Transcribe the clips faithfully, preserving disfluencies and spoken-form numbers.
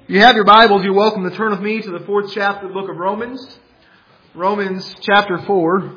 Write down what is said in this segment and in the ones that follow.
If you have your Bibles, you're welcome to turn with me to the fourth chapter of the book of Romans. Romans chapter four.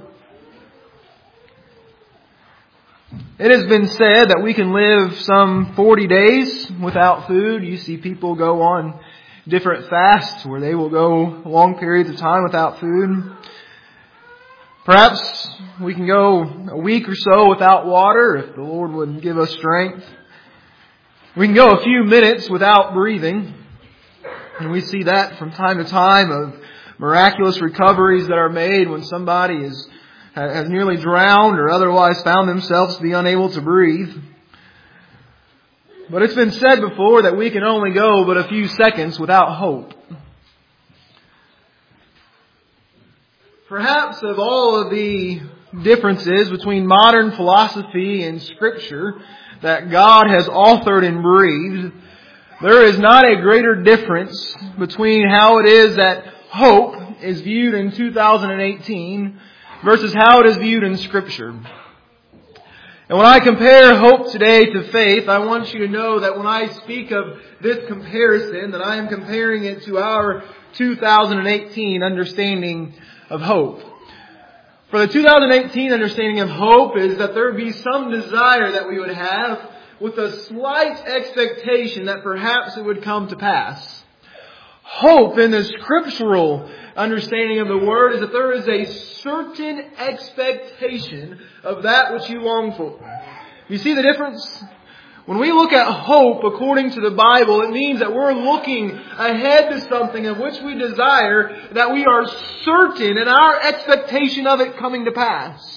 It has been said that we can live some forty days without food. You see people go on different fasts where they will go long periods of time without food. Perhaps we can go a week or so without water if the Lord would give us strength. We can go a few minutes without breathing. And we see that from time to time of miraculous recoveries that are made when somebody is has nearly drowned or otherwise found themselves to be unable to breathe. But it's been said before that we can only go but a few seconds without hope. Perhaps of all of the differences between modern philosophy and Scripture that God has authored and breathed, there is not a greater difference between how it is that hope is viewed in two thousand eighteen versus how it is viewed in Scripture. And when I compare hope today to faith, I want you to know that when I speak of this comparison, that I am comparing it to our two thousand eighteen understanding of hope. For the two thousand eighteen understanding of hope is that there would be some desire that we would have with a slight expectation that perhaps it would come to pass. Hope in the scriptural understanding of the word is that there is a certain expectation of that which you long for. You see the difference? When we look at hope according to the Bible, it means that we're looking ahead to something of which we desire, that we are certain in our expectation of it coming to pass.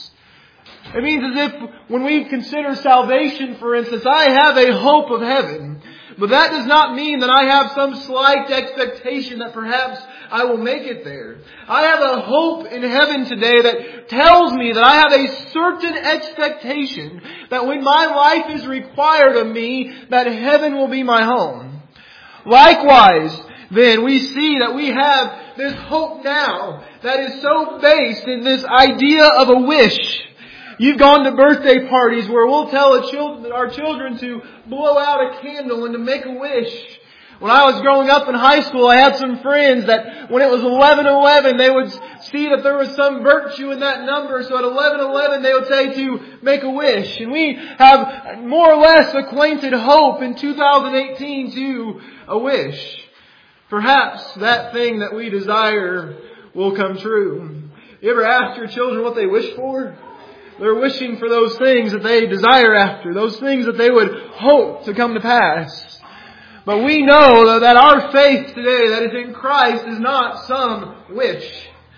It means as if when we consider salvation, for instance, I have a hope of heaven. But that does not mean that I have some slight expectation that perhaps I will make it there. I have a hope in heaven today that tells me that I have a certain expectation that when my life is required of me, that heaven will be my home. Likewise, then, we see that we have this hope now that is so based in this idea of a wish. You've gone to birthday parties where we'll tell a children, our children to blow out a candle and to make a wish. When I was growing up in high school, I had some friends that when it was eleven eleven, they would see that there was some virtue in that number. So at eleven eleven, they would say to make a wish. And we have more or less acquainted hope in two thousand eighteen to a wish. Perhaps that thing that we desire will come true. You ever ask your children what they wish for? They're wishing for those things that they desire after, those things that they would hope to come to pass. But we know that our faith today that is in Christ is not some wish.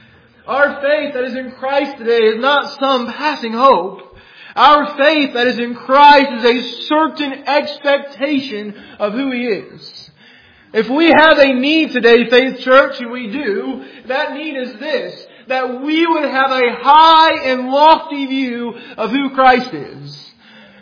Our faith that is in Christ today is not some passing hope. Our faith that is in Christ is a certain expectation of who He is. If we have a need today, Faith Church, and we do, that need is this: that we would have a high and lofty view of who Christ is.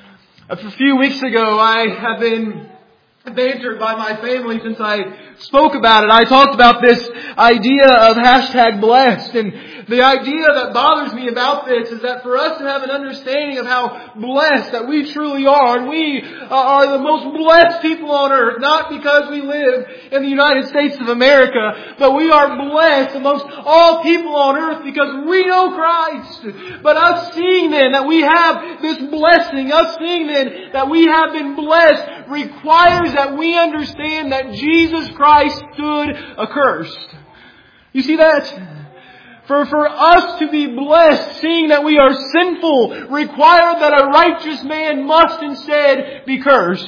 A few weeks ago, I have been bantered by my family since I spoke about it. I talked about this idea of hashtag blessed. And the idea that bothers me about this is that for us to have an understanding of how blessed that we truly are, and we are the most blessed people on earth, not because we live in the United States of America, but we are blessed amongst all people on earth because we know Christ. But us seeing then that we have this blessing, us seeing then that we have been blessed, requires that we understand that Jesus Christ stood accursed. You see that? For, for us to be blessed, seeing that we are sinful, required that a righteous man must instead be cursed.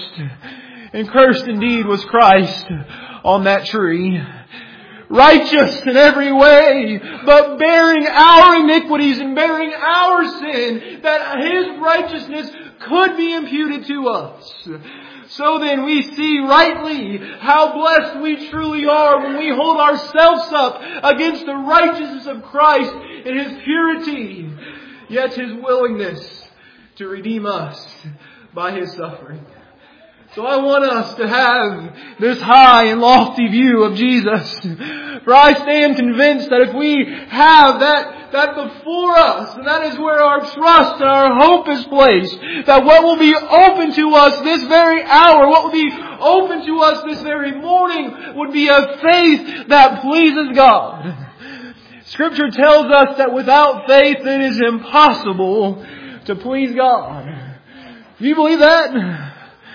And cursed indeed was Christ on that tree. Righteous in every way, but bearing our iniquities and bearing our sin, that His righteousness could be imputed to us. So then we see rightly how blessed we truly are when we hold ourselves up against the righteousness of Christ in His purity, yet His willingness to redeem us by His suffering. So I want us to have this high and lofty view of Jesus. For I stand convinced that if we have that, that before us, and that is where our trust and our hope is placed, that what will be open to us this very hour, what will be open to us this very morning would be a faith that pleases God. Scripture tells us that without faith it is impossible to please God. Do you believe that?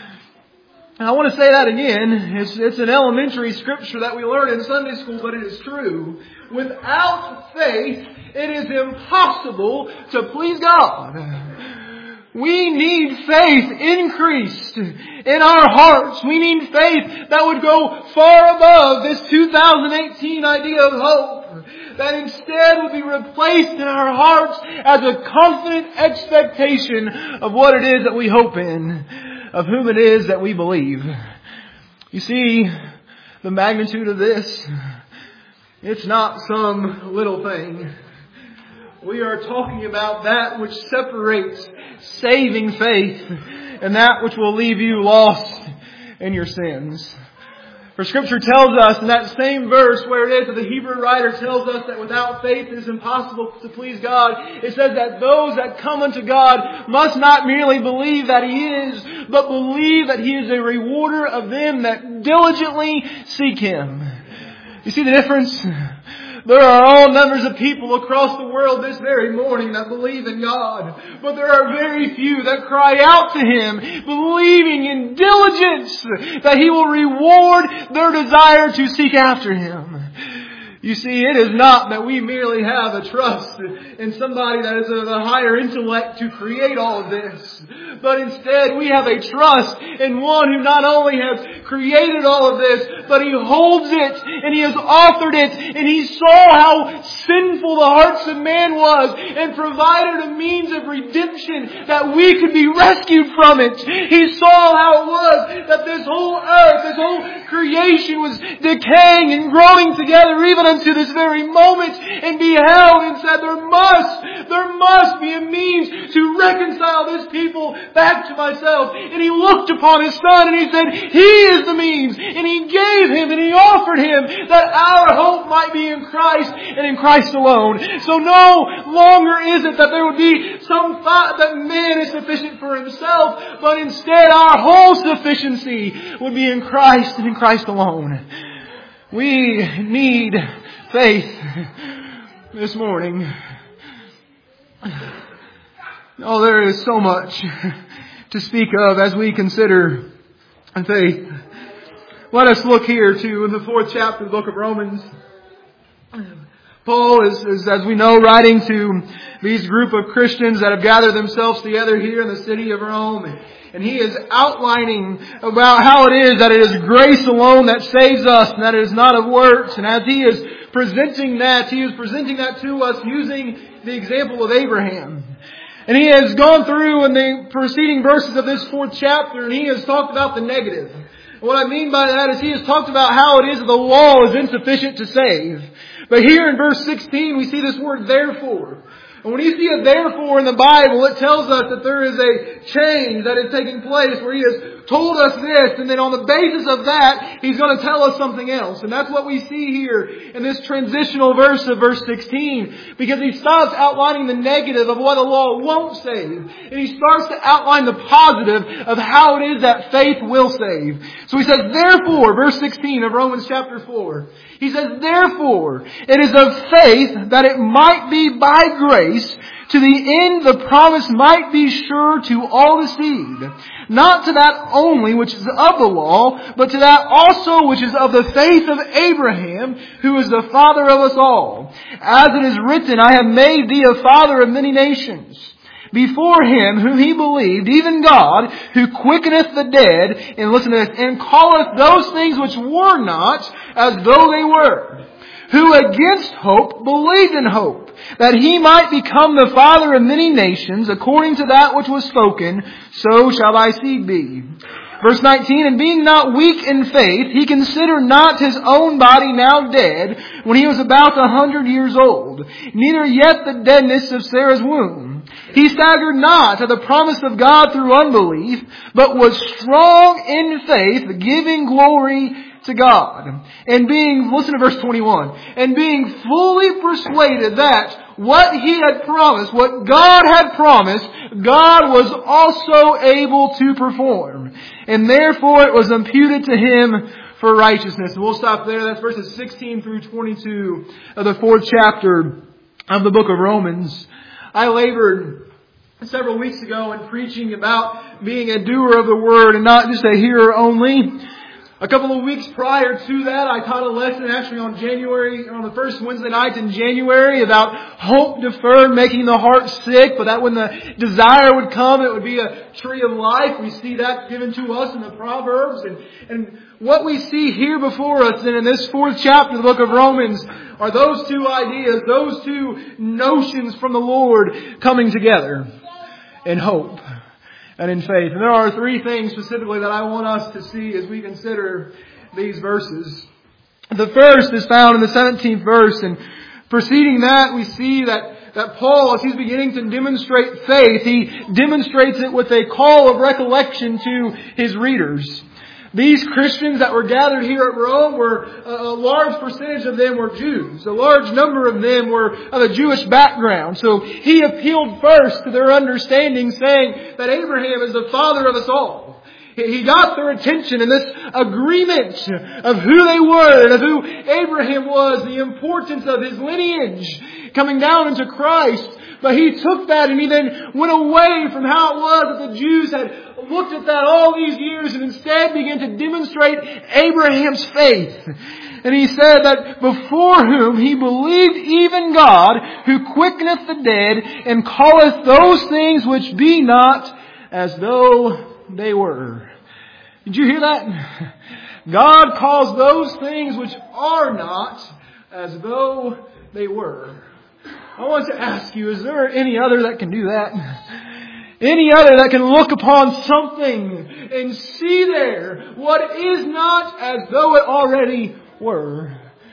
I want to say that again. It's, it's an elementary scripture that we learn in Sunday school, but it is true. Without faith, it is impossible to please God. We need faith increased in our hearts. We need faith that would go far above this two thousand eighteen idea of hope. That instead would be replaced in our hearts as a confident expectation of what it is that we hope in, of whom it is that we believe. You see, the magnitude of this, it's not some little thing. We are talking about that which separates saving faith and that which will leave you lost in your sins. For Scripture tells us in that same verse where it is that the Hebrew writer tells us that without faith it is impossible to please God, it says that those that come unto God must not merely believe that He is, but believe that He is a rewarder of them that diligently seek Him. You see the difference? There are all numbers of people across the world this very morning that believe in God. But there are very few that cry out to Him, believing in diligence that He will reward their desire to seek after Him. You see, it is not that we merely have a trust in somebody that is of a higher intellect to create all of this. But instead we have a trust in one who not only has created all of this, but He holds it and He has authored it and He saw how sinful the hearts of man was and provided a means of redemption that we could be rescued from it. He saw how it was that this whole earth, this whole creation was decaying and growing together even unto this very moment, and beheld and said, there must, there must be a means to reconcile this people back to myself. And He looked upon His Son and He said, He is the means. And He gave Him and He offered Him that our hope might be in Christ and in Christ alone. So no longer is it that there would be some thought that man is sufficient for himself, but instead our whole sufficiency would be in Christ and in Christ alone. We need faith this morning. Oh, there is so much to speak of as we consider faith. Let us look here to in the fourth chapter of the book of Romans. Paul is, is, as we know, writing to these group of Christians that have gathered themselves together here in the city of Rome. And he is outlining about how it is that it is grace alone that saves us and that it is not of works. And as he is presenting that, he is presenting that to us using the example of Abraham. And he has gone through in the preceding verses of this fourth chapter and he has talked about the negative. And what I mean by that is he has talked about how it is that the law is insufficient to save. But here in verse sixteen we see this word therefore. And when you see a therefore in the Bible, it tells us that there is a change that is taking place where He has told us this, and then on the basis of that, He's going to tell us something else. And that's what we see here in this transitional verse of verse sixteen. Because He stops outlining the negative of what the law won't save. And He starts to outline the positive of how it is that faith will save. So He says, therefore, verse sixteen of Romans chapter four. He says, therefore, it is of faith that it might be by grace, to the end the promise might be sure to all the seed. Not to that only which is of the law, but to that also which is of the faith of Abraham, who is the father of us all. As it is written, I have made thee a father of many nations. Before Him whom he believed, even God, who quickeneth the dead, and listen to this, and calleth those things which were not as though they were. Who against hope believed in hope, that He might become the father of many nations, according to that which was spoken, so shall thy seed be. Verse nineteen, and being not weak in faith, he considered not his own body now dead, when he was about a hundred years old, neither yet the deadness of Sarah's womb. He staggered not at the promise of God through unbelief, but was strong in faith, giving glory to God. And being, listen to verse twenty-one, and being fully persuaded that what He had promised, what God had promised, God was also able to perform. And therefore it was imputed to Him for righteousness. And we'll stop there. That's verses sixteen through twenty-two of the fourth chapter of the book of Romans. I labored several weeks ago in preaching about being a doer of the Word and not just a hearer only. A couple of weeks prior to that, I taught a lesson actually on January, on the first Wednesday night in January about hope deferred, making the heart sick, but that when the desire would come, it would be a tree of life. We see that given to us in the Proverbs. And, and what we see here before us and in this fourth chapter of the book of Romans are those two ideas, those two notions from the Lord coming together in hope and in faith. And there are three things specifically that I want us to see as we consider these verses. The first is found in the seventeenth verse, and preceding that we see that, that Paul, as he's beginning to demonstrate faith, he demonstrates it with a call of recollection to his readers. These Christians that were gathered here at Rome were, a large percentage of them were Jews. A large number of them were of a Jewish background. So he appealed first to their understanding, saying that Abraham is the father of us all. He got their attention in this agreement of who they were and of who Abraham was, the importance of his lineage coming down into Christ. But he took that and he then went away from how it was that the Jews had looked at that all these years and instead began to demonstrate Abraham's faith. And he said that before whom he believed even God, who quickeneth the dead and calleth those things which be not as though they were. Did you hear that? God calls those things which are not as though they were. I want to ask you, is there any other that can do that? Any other that can look upon something and see there what is not as though it already were?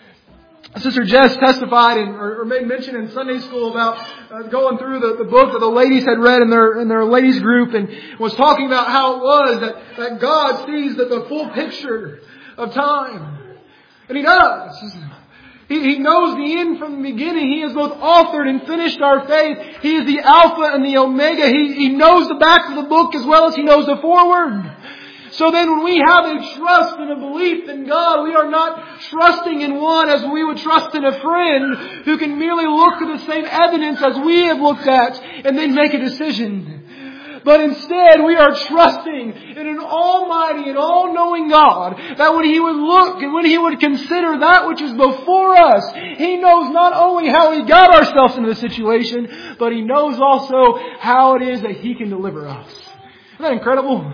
Sister Jess testified in, or, or made mention in Sunday school about uh, going through the, the book that the ladies had read in their in their ladies group, and was talking about how it was that, that God sees the, the full picture of time. And He does. He, he knows the end from the beginning. He has both authored and finished our faith. He is the Alpha and the Omega. He, he knows the back of the book as well as He knows the foreword. So then when we have a trust and a belief in God, we are not trusting in one as we would trust in a friend who can merely look at the same evidence as we have looked at and then make a decision. But instead, we are trusting in an almighty and all-knowing God that when He would look and when He would consider that which is before us, He knows not only how we got ourselves into the situation, but He knows also how it is that He can deliver us. Isn't that incredible?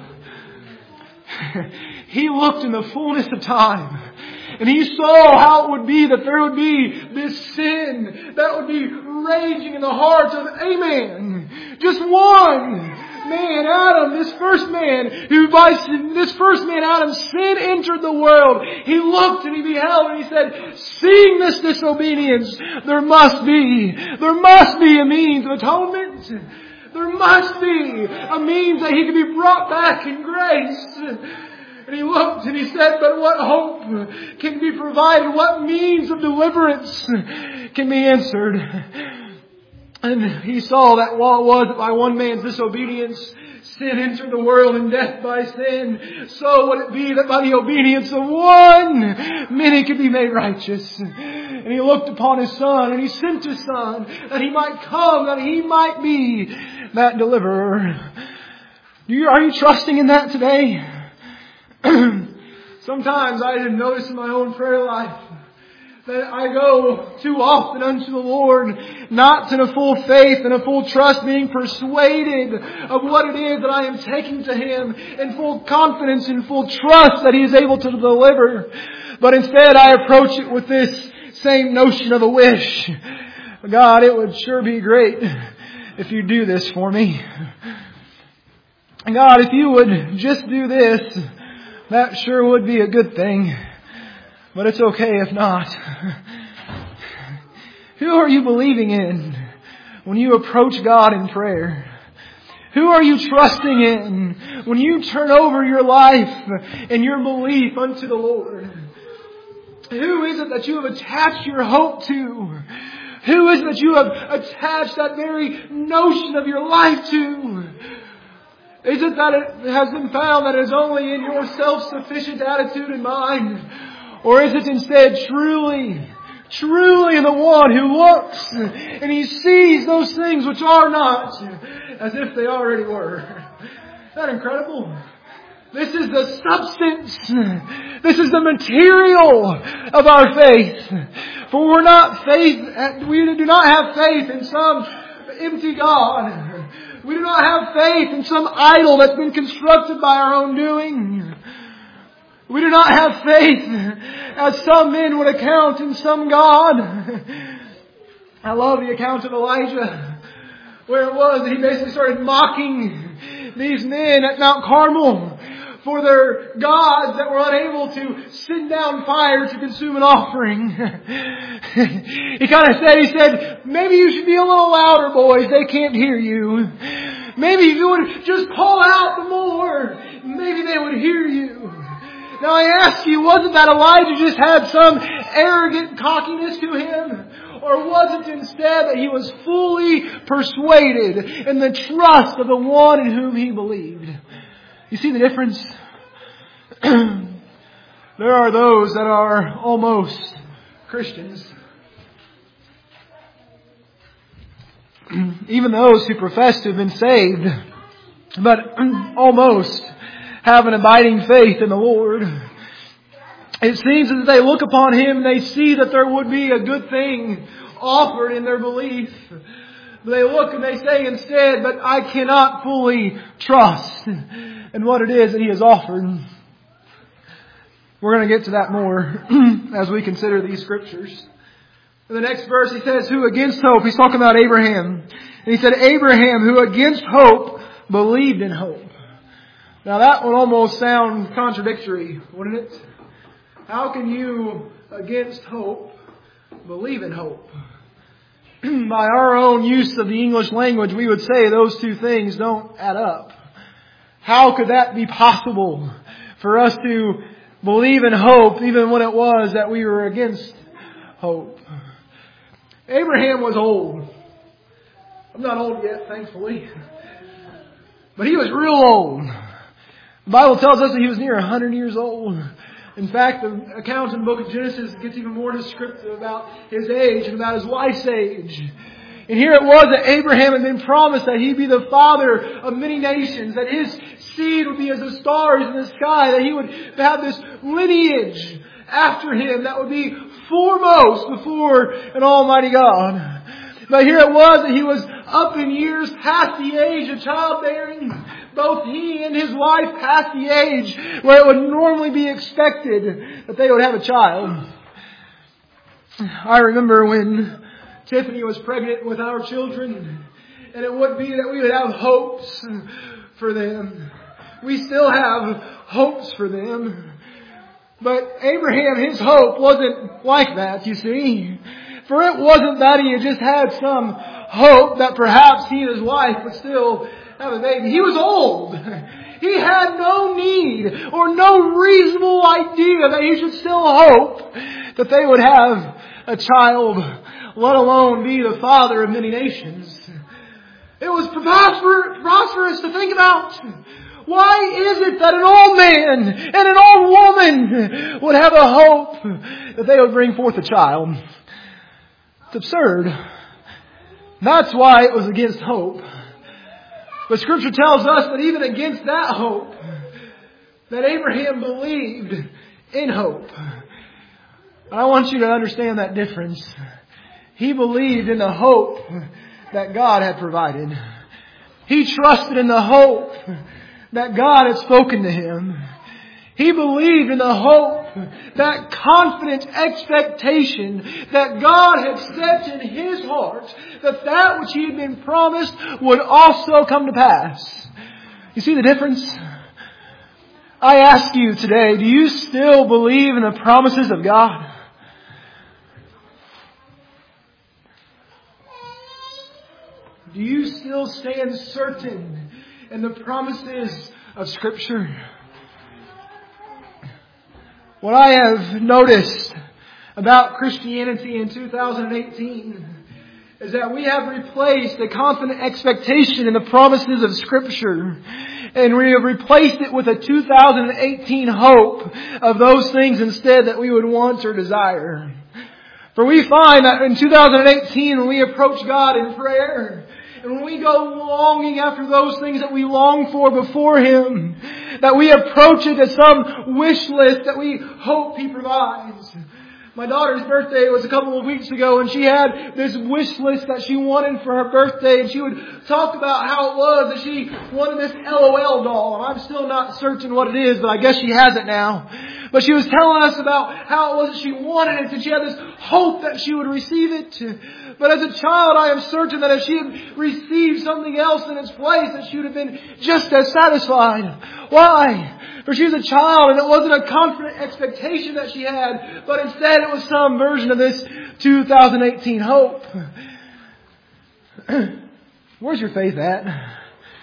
He looked in the fullness of time. And He saw how it would be that there would be this sin that would be raging in the hearts of a man. Just one man, Adam, this first man, who by sin, this first man, Adam, sin entered the world. He looked and he beheld and he said, seeing this disobedience, there must be, there must be a means of atonement. There must be a means that he can be brought back in grace. And he looked and he said, but what hope can be provided? What means of deliverance can be answered? And he saw that while it was that by one man's disobedience, sin entered the world and death by sin, so would it be that by the obedience of one, many could be made righteous. And He looked upon His Son and He sent His Son that He might come, that He might be that deliverer. Do you, are you trusting in that today? Sometimes I have noticed in my own prayer life that I go too often unto the Lord, not in a full faith and a full trust, being persuaded of what it is that I am taking to Him, in full confidence and full trust that He is able to deliver. But instead I approach it with this same notion of a wish. God, it would sure be great if you do this for me. God, if you would just do this, that sure would be a good thing. But it's okay if not. Who are you believing in when you approach God in prayer? Who are you trusting in when you turn over your life and your belief unto the Lord? it that you have attached your hope to? Who is it that you have attached that very notion of your life to? Is it that it has been found that it is only in your self-sufficient attitude and mind? Or is it instead truly, truly in the one who looks and He sees those things which are not as if they already were? Isn't that incredible? This is the substance. This is the material of our faith. For we're not faith, we do not have faith in some empty God. We do not have faith in some idol that's been constructed by our own doing. We do not have faith as some men would account in some God. I love the account of Elijah, where it was that he basically started mocking these men at Mount Carmel for their gods that were unable to send down fire to consume an offering. He kind of said, he said, maybe you should be a little louder, boys. They can't hear you. Maybe if you would just call out the more, maybe they would hear you. Now I ask you, wasn't that Elijah just had some arrogant cockiness to him? Or was it instead that he was fully persuaded in the trust of the one in whom he believed? You see the difference? There are those that are almost Christians. Even those who profess to have been saved, but almost have an abiding faith in the Lord. It seems as they look upon Him and they see that there would be a good thing offered in their belief. They look and they say instead, but I cannot fully trust in what it is that He has offered. We're going to get to that more as we consider these scriptures. In the next verse he says, who against hope, he's talking about Abraham. And he said, Abraham, who against hope believed in hope. Now that would almost sound contradictory, wouldn't it? How can you, against hope, believe in hope? By our own use of the English language, we would say those two things don't add up. How could that be possible for us to believe in hope even when it was that we were against hope? Abraham was old. I'm not old yet, thankfully. But he was real old. The Bible tells us that he was near one hundred years old. In fact, the account in the book of Genesis gets even more descriptive about his age and about his wife's age. And here it was that Abraham had been promised that he'd be the father of many nations, that his seed would be as the stars in the sky, that he would have this lineage after him that would be foremost before an almighty God. But here it was that he was up in years past the age of childbearing. Both he and his wife past the age where it would normally be expected that they would have a child. I remember when Tiffany was pregnant with our children, and it would be that we would have hopes for them. We still have hopes for them. But Abraham, his hope wasn't like that, you see. For it wasn't that he had just had some hope that perhaps he and his wife would still have a baby. He was old. He had no need or no reasonable idea that he should still hope that they would have a child, let alone be the father of many nations. It was preposterous to think about. Why is it that an old man and an old woman would have a hope that they would bring forth a child? It's absurd. That's why it was against hope. But Scripture tells us that even against that hope, that Abraham believed in hope. I want you to understand that difference. He believed in the hope that God had provided. He trusted in the hope that God had spoken to him. He believed in the hope, that confident expectation that God had set in his heart, that that which he had been promised would also come to pass. You see the difference? I ask you today, do you still believe in the promises of God? Do you still stand certain in the promises of Scripture? What I have noticed about Christianity in two thousand eighteen is that we have replaced a confident expectation in the promises of Scripture, and we have replaced it with a two thousand eighteen hope of those things instead that we would want or desire. For we find that in two thousand eighteen, when we approach God in prayer, and when we go longing after those things that we long for before Him, that we approach it as some wish list that we hope He provides. My daughter's birthday was a couple of weeks ago, and she had this wish list that she wanted for her birthday, and she would talk about how it was that she wanted this LOL doll. And I'm still not certain what it is, but I guess she has it now. But she was telling us about how it was that she wanted it, and she had this hope that she would receive it. But as a child, I am certain that if she had received something else in its place, that she would have been just as satisfied. Why? For she was a child, and it wasn't a confident expectation that she had, but instead it was some version of this two thousand eighteen hope. Where's your faith at?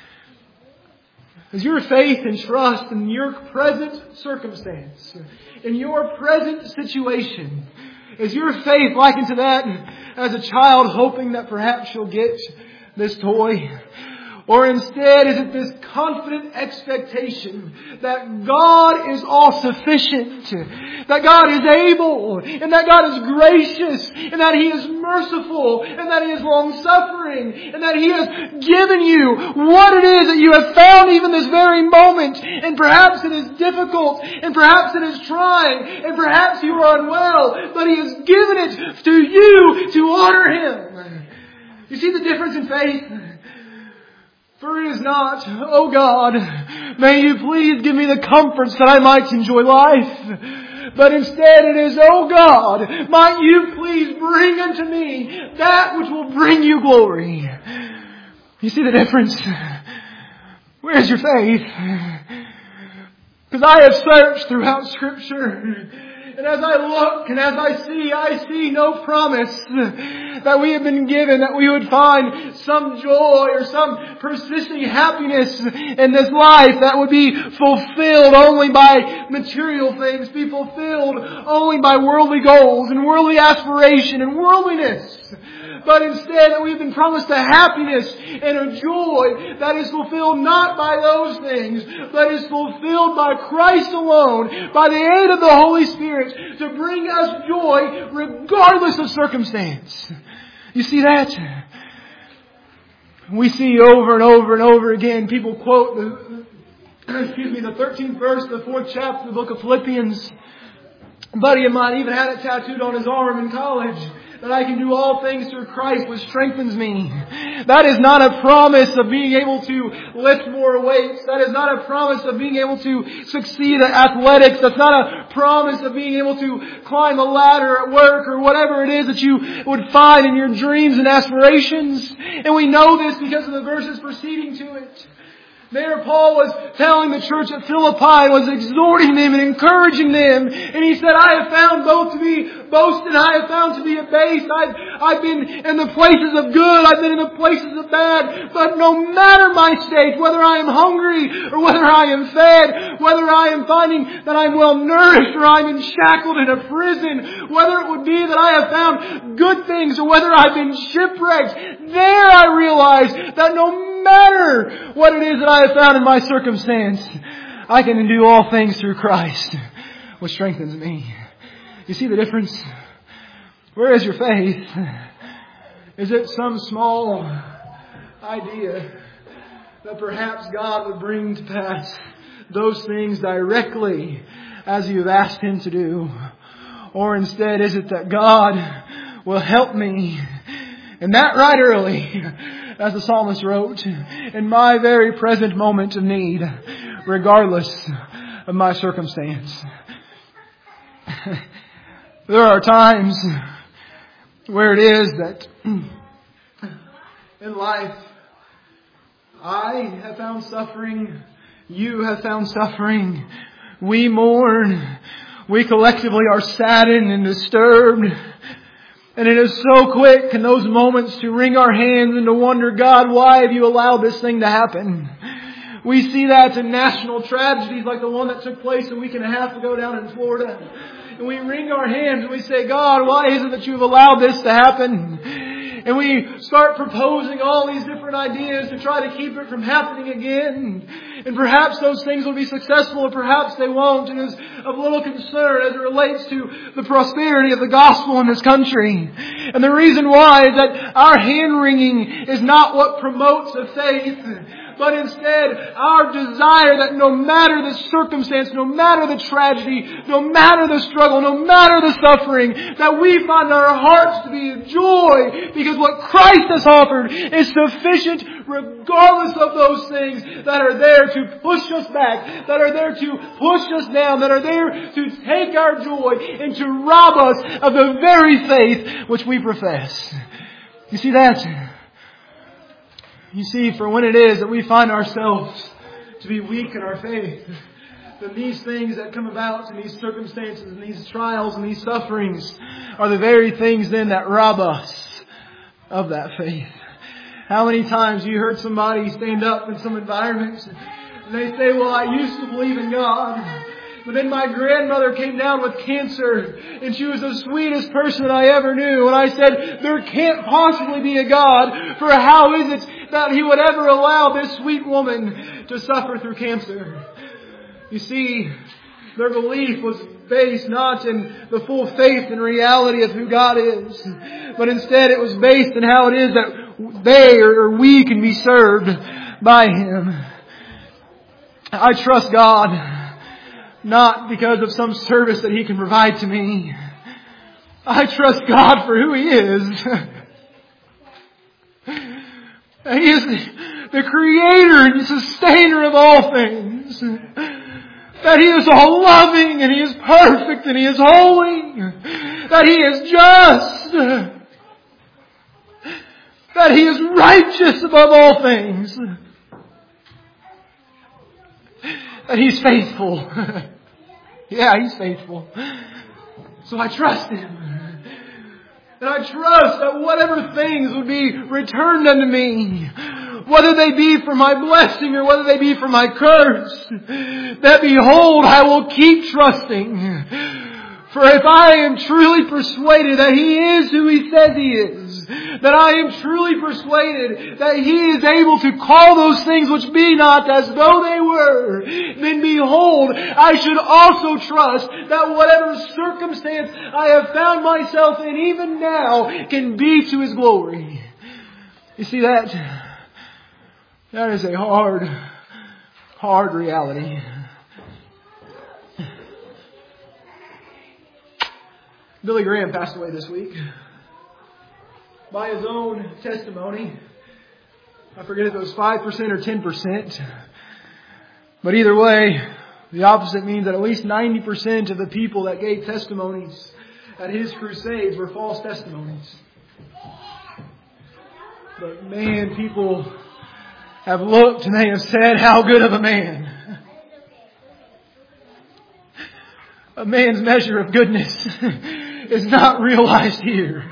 Is your faith and trust in your present circumstance, in your present situation? Is your faith likened to that as a child hoping that perhaps she'll get this toy? Or instead, is it this confident expectation that God is all sufficient, that God is able, and that God is gracious, and that He is merciful, and that He is long-suffering, and that He has given you what it is that you have found even this very moment, and perhaps it is difficult, and perhaps it is trying, and perhaps you are unwell, but He has given it to you to honor Him. You see the difference in faith? For it is not, oh God, may you please give me the comforts that I might enjoy life. But instead it is, oh God, might you please bring unto me that which will bring you glory. You see the difference? Where's your faith? Because I have searched throughout Scripture, and as I look and as I see, I see no promise that we have been given that we would find some joy or some persisting happiness in this life that would be fulfilled only by material things, be fulfilled only by worldly goals and worldly aspiration and worldliness. But instead that we've been promised a happiness and a joy that is fulfilled not by those things, but is fulfilled by Christ alone, by the aid of the Holy Spirit, to bring us joy regardless of circumstance. You see that? We see over and over and over again people quote the, excuse me, the thirteenth verse of the fourth chapter of the book of Philippians. A buddy of mine even had it tattooed on his arm in college, that I can do all things through Christ which strengthens me. That is not a promise of being able to lift more weights. That is not a promise of being able to succeed at athletics. That's not a promise of being able to climb a ladder at work or whatever it is that you would find in your dreams and aspirations. And we know this because of the verses preceding to it. There Paul was telling the church at Philippi, was exhorting them and encouraging them. And he said, I have found both to be boasted, I have found to be abased. I've, I've been in the places of good, I've been in the places of bad. But no matter my state, whether I am hungry or whether I am fed, whether I am finding that I'm well nourished or I'm shackled in a prison, whether it would be that I have found good things or whether I've been shipwrecked, there I realize that no matter what it is that I have found in my circumstance, I can do all things through Christ, which strengthens me. You see the difference? Where is your faith? Is it some small idea that perhaps God would bring to pass those things directly as you've asked Him to do? Or instead, is it that God will help me, and that right early, as the psalmist wrote, in my very present moment of need, regardless of my circumstance? There are times where it is that in life I have found suffering, you have found suffering, we mourn, we collectively are saddened and disturbed. And it is so quick in those moments to wring our hands and to wonder, God, why have you allowed this thing to happen? We see that in national tragedies like the one that took place a week and a half ago down in Florida. and we wring our hands and we say, God, why is it that you've allowed this to happen? And we start proposing all these different ideas to try to keep it from happening again. And perhaps those things will be successful or perhaps they won't. And is of little concern as it relates to the prosperity of the gospel in this country. And the reason why is that our hand-wringing is not what promotes a faith. But instead, our desire that no matter the circumstance, no matter the tragedy, no matter the struggle, no matter the suffering, that we find our hearts to be of joy because what Christ has offered is sufficient regardless of those things that are there to push us back, that are there to push us down, that are there to take our joy and to rob us of the very faith which we profess. You see that? You see, for when it is that we find ourselves to be weak in our faith, then these things that come about in these circumstances and these trials and these sufferings are the very things then that rob us of that faith. How many times you heard somebody stand up in some environments and they say, well, I used to believe in God, but then my grandmother came down with cancer and she was the sweetest person that I ever knew. And I said, there can't possibly be a God, for how is it that He would ever allow this sweet woman to suffer through cancer? You see, their belief was based not in the full faith and reality of who God is, but instead it was based in how it is that they or we can be served by Him. I trust God not because of some service that He can provide to me. I trust God for who He is. And He is the Creator and the Sustainer of all things. That He is all loving and He is perfect and He is holy. That He is just. That He is righteous above all things. That He's faithful. Yeah, He's faithful. So I trust Him. And I trust that whatever things would be returned unto me, whether they be for my blessing or whether they be for my curse, that behold, I will keep trusting. For if I am truly persuaded that He is who He says He is, that I am truly persuaded that He is able to call those things which be not as though they were, then behold, I should also trust that whatever circumstance I have found myself in even now can be to His glory. You see that? That is a hard, hard reality. Billy Graham passed away this week. By his own testimony, I forget if it was five percent or ten percent. But either way, the opposite means that at least ninety percent of the people that gave testimonies at his crusades were false testimonies. But man, people have looked and they have said, how good of a man. A man's measure of goodness is not realized here.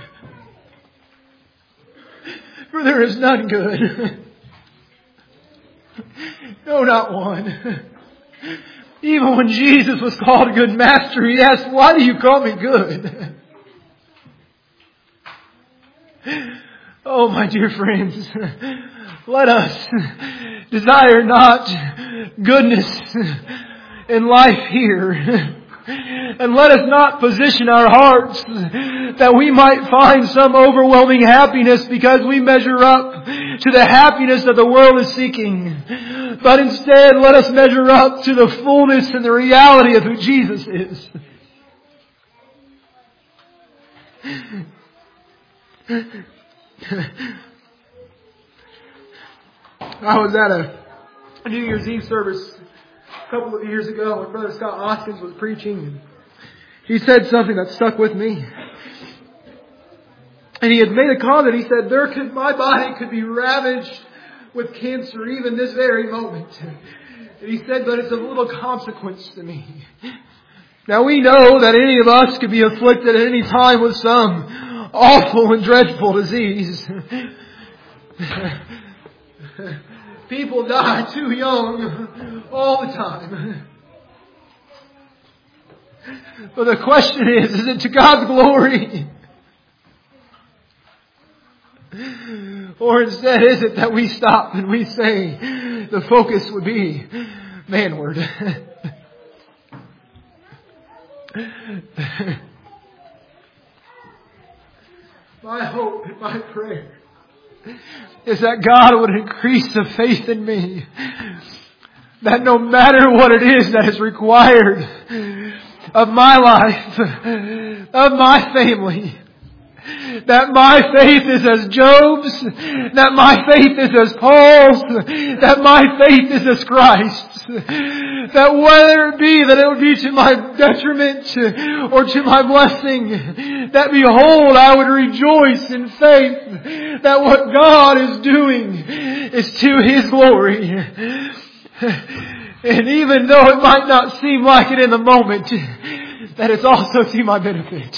For there is none good. No, not one. Even when Jesus was called a good master, He asked, why do you call me good? Oh, my dear friends, let us desire not goodness in life here. And let us not position our hearts that we might find some overwhelming happiness because we measure up to the happiness that the world is seeking. But instead, let us measure up to the fullness and the reality of who Jesus is. I was at a New Year's Eve service a couple of years ago when Brother Scott Hoskins was preaching. He said something that stuck with me. And he had made a comment. He said, "There could my body could be ravaged with cancer even this very moment." And he said, "But it's of little consequence to me." Now we know that any of us could be afflicted at any time with some awful and dreadful disease. People die too young all the time. But the question is, is it to God's glory? Or instead, is it that we stop and we say the focus would be manward? My hope and my prayer is that God would increase the faith in me. That no matter what it is that is required of my life, of my family, that my faith is as Job's, that my faith is as Paul's, that my faith is as Christ's. That whether it be that it would be to my detriment or to my blessing, that behold, I would rejoice in faith that what God is doing is to His glory. And even though it might not seem like it in the moment, that it's also to my benefit.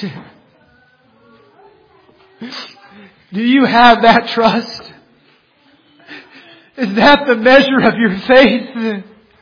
Do you have that trust? Is that the measure of your faith?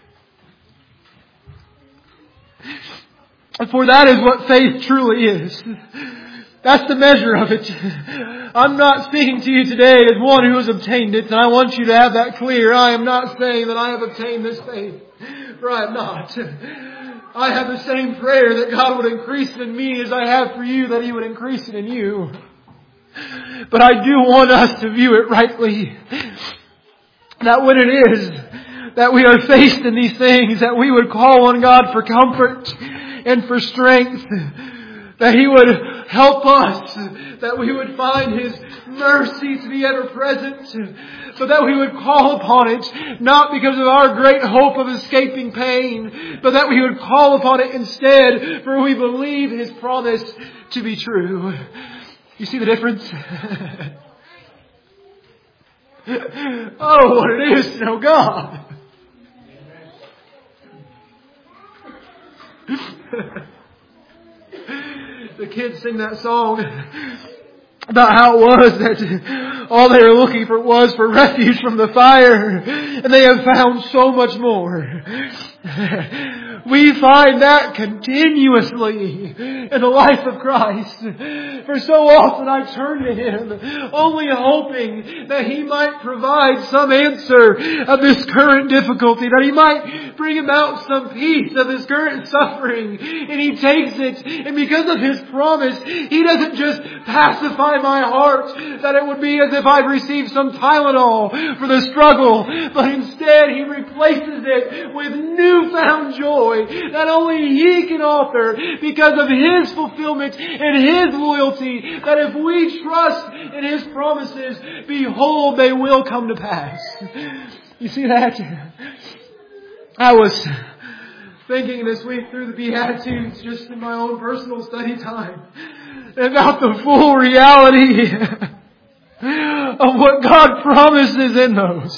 For that is what faith truly is. That's the measure of it. I'm not speaking to you today as one who has obtained it, and I want you to have that clear. I am not saying that I have obtained this faith, for I have not. I have the same prayer that God would increase it in me as I have for you, that He would increase it in you. But I do want us to view it rightly. That when it is that we are faced in these things, that we would call on God for comfort and for strength, that He would help us, that we would find His mercy to be ever present, so that we would call upon it, not because of our great hope of escaping pain, but that we would call upon it instead, for we believe His promise to be true. You see the difference? Oh, what it is to know God. The kids sing that song about how it was that all they were looking for was for refuge from the fire, and they have found so much more. We find that continuously in the life of Christ. For so often I turn to Him, only hoping that He might provide some answer of this current difficulty, that He might bring about some peace of this current suffering. And He takes it, and because of His promise, He doesn't just pacify my heart, that it would be as if I've received some Tylenol for the struggle, but instead He replaces it with newfound joy that only He can offer because of His fulfillment and His loyalty, that if we trust in His promises, behold, they will come to pass. You see that? I was thinking this week through the Beatitudes, just in my own personal study time, about the full reality of what God promises in those.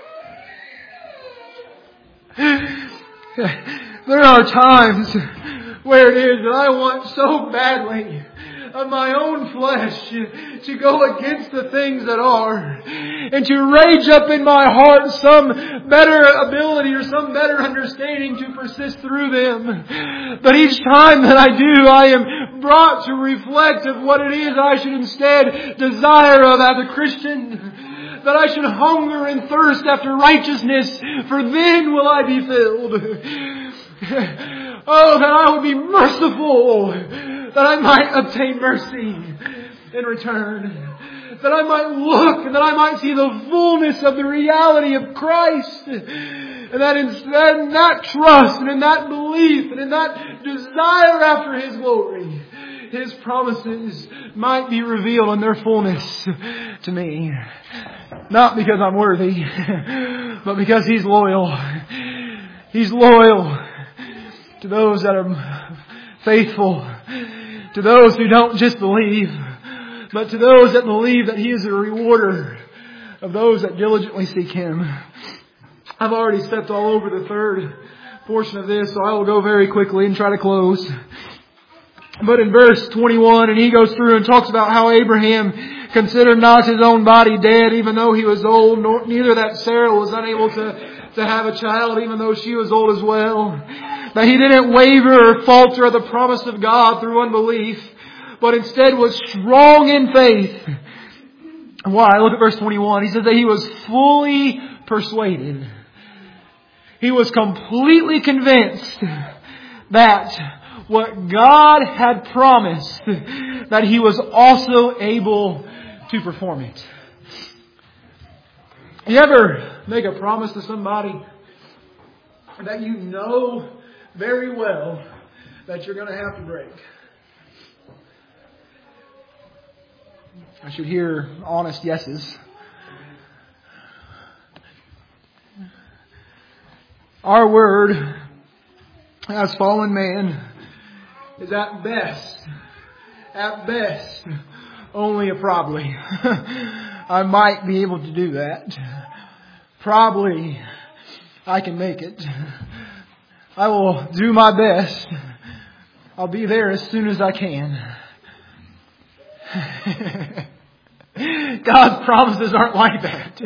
There are times where it is that I want so badly of my own flesh to go against the things that are, and to rage up in my heart some better ability or some better understanding to persist through them. But each time that I do, I am brought to reflect of what it is I should instead desire of as a Christian. That I should hunger and thirst after righteousness, for then will I be filled. Oh, that I would be merciful, that I might obtain mercy in return. That I might look and that I might see the fullness of the reality of Christ. And that in, in that trust and in that belief and in that desire after His glory, His promises might be revealed in their fullness to me. Not because I'm worthy, but because He's loyal. He's loyal to those that are faithful, to those who don't just believe, but to those that believe that He is a rewarder of those that diligently seek Him. I've already stepped all over the third portion of this, so I will go very quickly and try to close. But in verse twenty-one, and he goes through and talks about how Abraham considered not his own body dead, even though he was old, nor, neither that Sarah was unable to, to have a child, even though she was old as well. That he didn't waver or falter at the promise of God through unbelief, but instead was strong in faith. Why? Look at verse twenty-one. He says that he was fully persuaded. He was completely convinced that what God had promised, that He was also able to perform it. You ever make a promise to somebody that you know very well that you're going to have to break? I should hear honest yeses. Our word, as fallen man, is at best, at best, only a probably. I might be able to do that. Probably I can make it. I will do my best. I'll be there as soon as I can. God's promises aren't like that.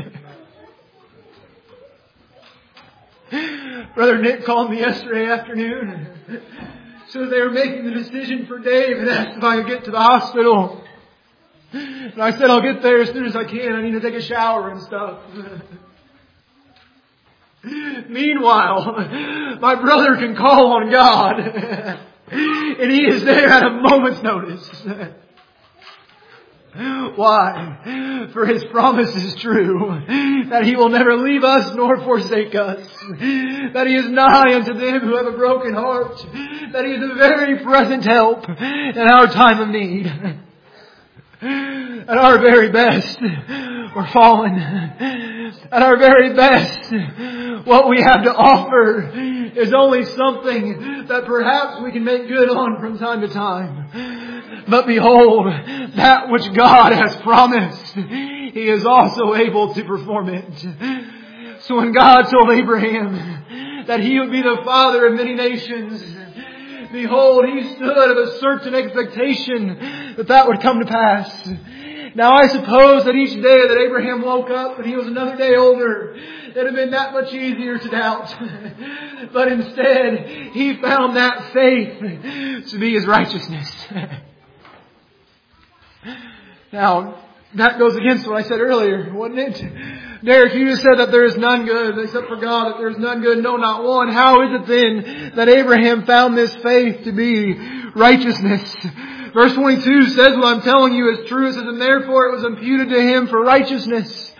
Brother Nick called me yesterday afternoon. So they were making the decision for Dave and asked if I could get to the hospital. And I said I'll get there as soon as I can. I need to take a shower and stuff. Meanwhile, my brother can call on God. And he is there at a moment's notice. Why? For His promise is true, that He will never leave us nor forsake us, that He is nigh unto them who have a broken heart, that He is a very present help in our time of need. At our very best, we're fallen. At our very best, what we have to offer is only something that perhaps we can make good on from time to time. But behold, that which God has promised, He is also able to perform it. So when God told Abraham that he would be the father of many nations, behold, he stood with a certain expectation that that would come to pass. Now I suppose that each day that Abraham woke up and he was another day older, it would have been that much easier to doubt. But instead, he found that faith to be his righteousness. Now, that goes against what I said earlier, wouldn't it? Derek, you just said that there is none good except for God, that there is none good, no, not one. How is it then that Abraham found this faith to be righteousness? Verse twenty-two says what I'm telling you is true. It says, and therefore it was imputed to him for righteousness.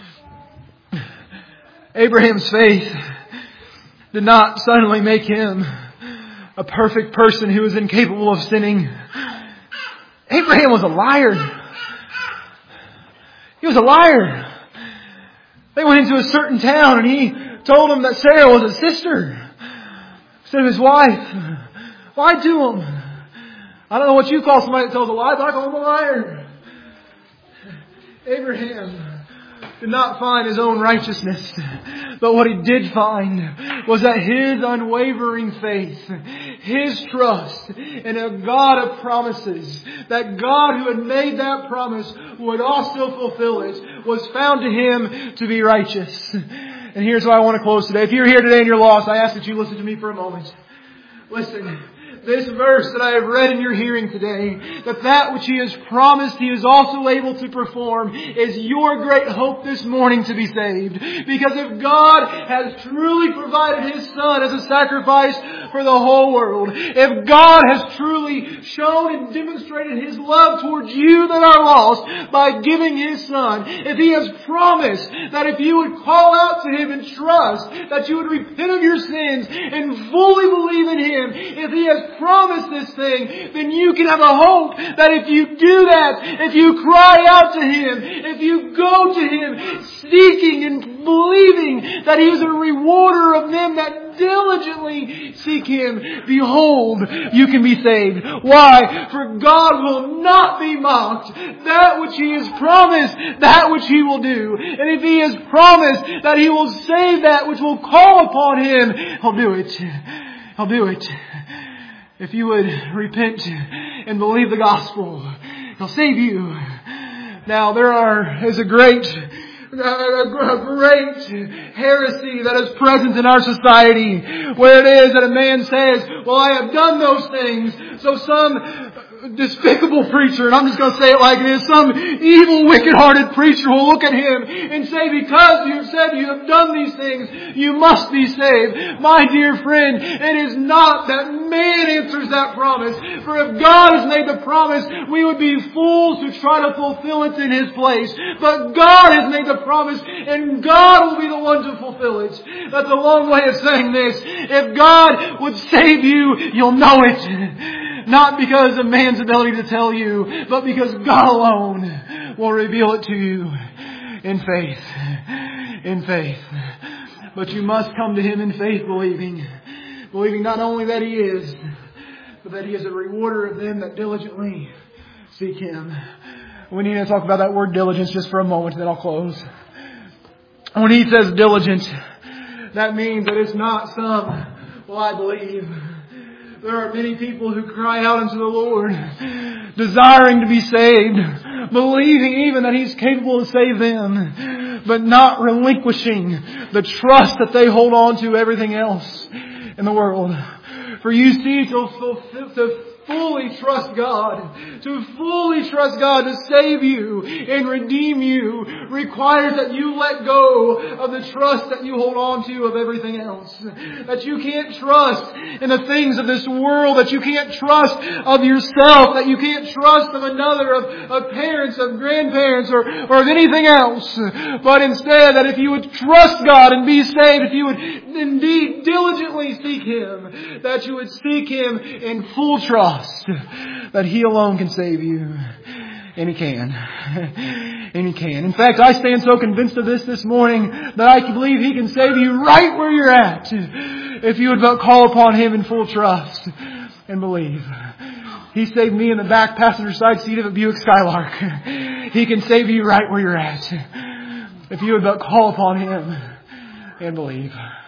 Abraham's faith did not suddenly make him a perfect person who was incapable of sinning. Abraham was a liar. He was a liar. They went into a certain town and he told them that Sarah was his sister instead of his wife. Lied to him. I don't know what you call somebody that tells a lie, but I call him a liar. Abraham did not find his own righteousness. But what he did find was that his unwavering faith, his trust in a God of promises, that God who had made that promise would also fulfill it, was found to him to be righteous. And here's why I want to close today. If you're here today and you're lost, I ask that you listen to me for a moment. Listen. This verse that I have read in your hearing today, that that which He has promised He is also able to perform, is your great hope this morning to be saved. Because if God has truly provided His Son as a sacrifice for the whole world, if God has truly shown and demonstrated His love towards you that are lost by giving His Son, if He has promised that if you would call out to Him and trust, that you would repent of your sins and fully believe in Him, if He has promised this thing, then you can have a hope that if you do that, if you cry out to Him, if you go to Him seeking and believing that He is a rewarder of them that diligently seek Him, behold, you can be saved. Why? For God will not be mocked. That which He has promised, that which He will do. And if He has promised that He will save that which will call upon Him, He'll do it. He'll do it. If you would repent and believe the gospel, He'll save you. Now there are, is a great a great heresy that is present in our society, where it is that a man says, well, I have done those things, so some despicable preacher, and I'm just going to say it like it is, some evil, wicked-hearted preacher will look at him and say, because you have said you have done these things, you must be saved. My dear friend, it is not that man answers that promise. For if God has made the promise, we would be fools to try to fulfill it in His place. But God has made the promise, and God will be the one to fulfill it. That's a long way of saying this. If God would save you, you'll know it. Not because of man's ability to tell you, but because God alone will reveal it to you in faith. In faith. But you must come to Him in faith, believing. Believing not only that He is, but that He is a rewarder of them that diligently seek Him. We need to talk about that word diligence just for a moment, and then I'll close. When He says diligent, that means that it's not some, well, I believe. There are many people who cry out unto the Lord, desiring to be saved, believing even that He's capable to save them, but not relinquishing the trust that they hold on to everything else in the world. For you see, to, to fully trust God, to fully trust God to save you and redeem you, requires that you let go of the trust that you hold on to of everything else. That you can't trust in the things of this world, that you can't trust of yourself, that you can't trust of another, of, of parents, of grandparents, or, or of anything else. But instead, that if you would trust God and be saved, if you would indeed diligently seek Him, that you would seek Him in full trust that He alone can save you. And He can. And He can. In fact, I stand so convinced of this this morning that I believe He can save you right where you're at, if you would but call upon Him in full trust and believe. He saved me in the back passenger side seat of a Buick Skylark. He can save you right where you're at, if you would but call upon Him and believe.